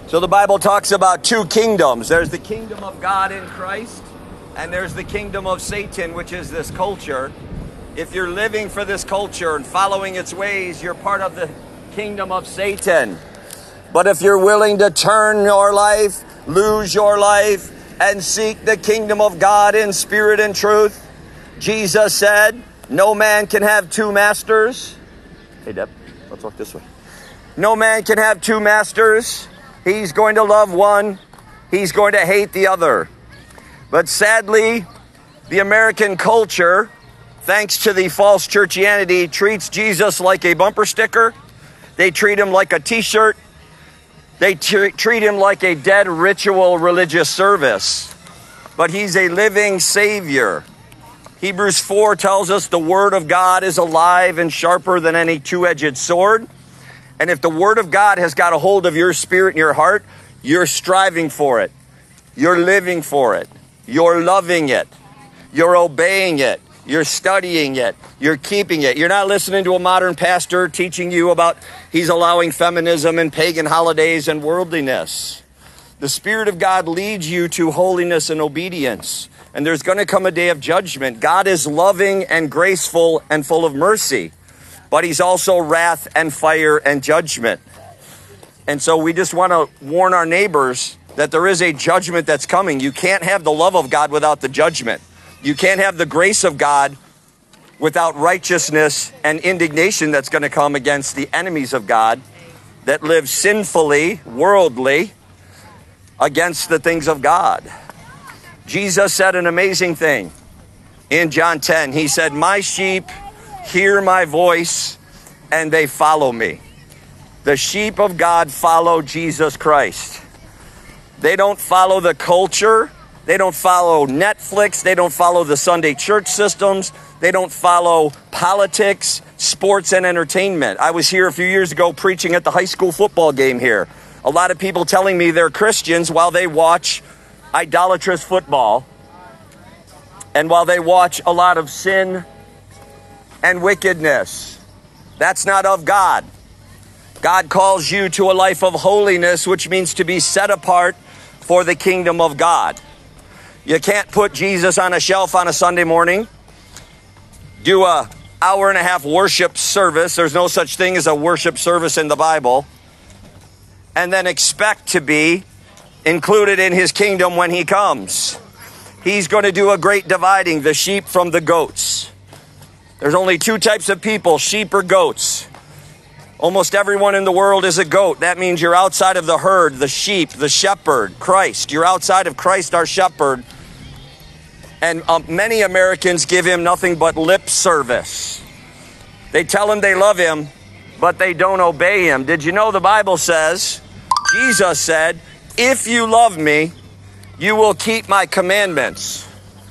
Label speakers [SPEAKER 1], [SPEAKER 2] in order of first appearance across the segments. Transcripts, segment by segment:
[SPEAKER 1] So the Bible talks about two kingdoms. There's the kingdom of God in Christ, and there's the kingdom of Satan, which is this culture. If you're living for this culture and following its ways, you're part of the kingdom of Satan. But if you're willing to turn your life, lose your life, and seek the kingdom of God in spirit and truth, Jesus said, no man can have two masters. Hey, Deb, let's walk this way. No man can have two masters. He's going to love one. He's going to hate the other. But sadly, the American culture, thanks to the false churchianity, treats Jesus like a bumper sticker. They treat him like a t-shirt. They treat him like a dead ritual religious service. But he's a living Savior. Hebrews 4 tells us the Word of God is alive and sharper than any two-edged sword. And if the Word of God has got a hold of your spirit and your heart, you're striving for it. You're living for it. You're loving it. You're obeying it. You're studying it. You're keeping it. You're not listening to a modern pastor teaching you about he's allowing feminism and pagan holidays and worldliness. The Spirit of God leads you to holiness and obedience. And there's going to come a day of judgment. God is loving and graceful and full of mercy. But he's also wrath and fire and judgment. And so we just want to warn our neighbors that there is a judgment that's coming. You can't have the love of God without the judgment. You can't have the grace of God without righteousness and indignation that's going to come against the enemies of God that live sinfully, worldly, against the things of God. Jesus said an amazing thing in John 10. He said, my sheep hear my voice and they follow me. The sheep of God follow Jesus Christ. They don't follow the culture. They don't follow Netflix. They don't follow the Sunday church systems. They don't follow politics, sports, and entertainment. I was here a few years ago preaching at the high school football game here. A lot of people telling me they're Christians while they watch idolatrous football and while they watch a lot of sin and wickedness. That's not of God. God calls you to a life of holiness, which means to be set apart for the kingdom of God. You can't put Jesus on a shelf on a Sunday morning, do an hour-and-a-half worship service. There's no such thing as a worship service in the Bible. And then expect to be included in his kingdom when he comes. He's going to do a great dividing, the sheep from the goats. There's only two types of people, sheep or goats. Almost everyone in the world is a goat. That means you're outside of the herd, the sheep, the shepherd, Christ. You're outside of Christ, our shepherd. And many Americans give him nothing but lip service. They tell him they love him, but they don't obey him. Did you know the Bible says, Jesus said, if you love me, you will keep my commandments.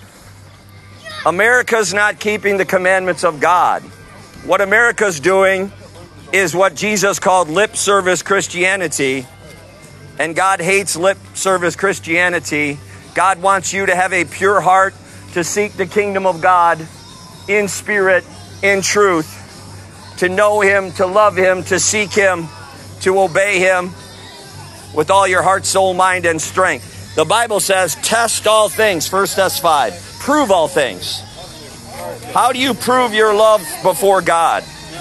[SPEAKER 1] America's not keeping the commandments of God. What America's doing is what Jesus called lip service Christianity. And God hates lip service Christianity. God wants you to have a pure heart, to seek the kingdom of God in spirit, in truth, to know him, to love him, to seek him, to obey him with all your heart, soul, mind, and strength. The Bible says, test all things, 1 Thess 5. Prove all things. How do you prove your love before God?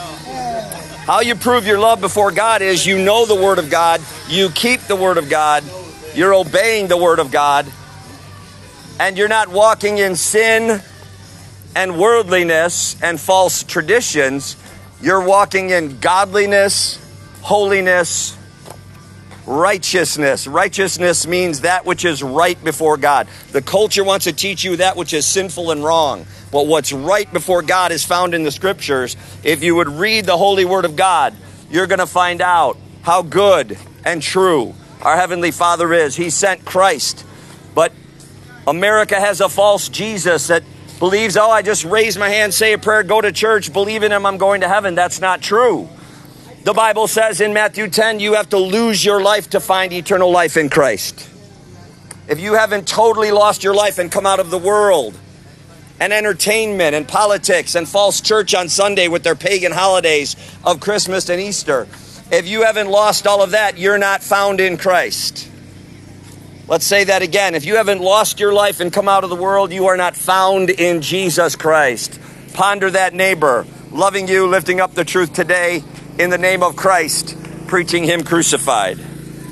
[SPEAKER 1] How you prove your love before God is you know the Word of God, you keep the Word of God, you're obeying the Word of God, and you're not walking in sin and worldliness and false traditions. You're walking in godliness, holiness, righteousness. Righteousness means that which is right before God. The culture wants to teach you that which is sinful and wrong. But what's right before God is found in the scriptures. If you would read the holy word of God, you're going to find out how good and true our Heavenly Father is. He sent Christ. But America has a false Jesus that believes, oh, I just raise my hand, say a prayer, go to church, believe in him, I'm going to heaven. That's not true. The Bible says in Matthew 10, you have to lose your life to find eternal life in Christ. If you haven't totally lost your life and come out of the world and entertainment and politics and false church on Sunday with their pagan holidays of Christmas and Easter, If you haven't lost all of that, you're not found in Christ. Let's say that again. If you haven't lost your life and come out of the world, you are not found in Jesus Christ. Ponder that, neighbor. Loving you, lifting up the truth today in the name of Christ, preaching him crucified.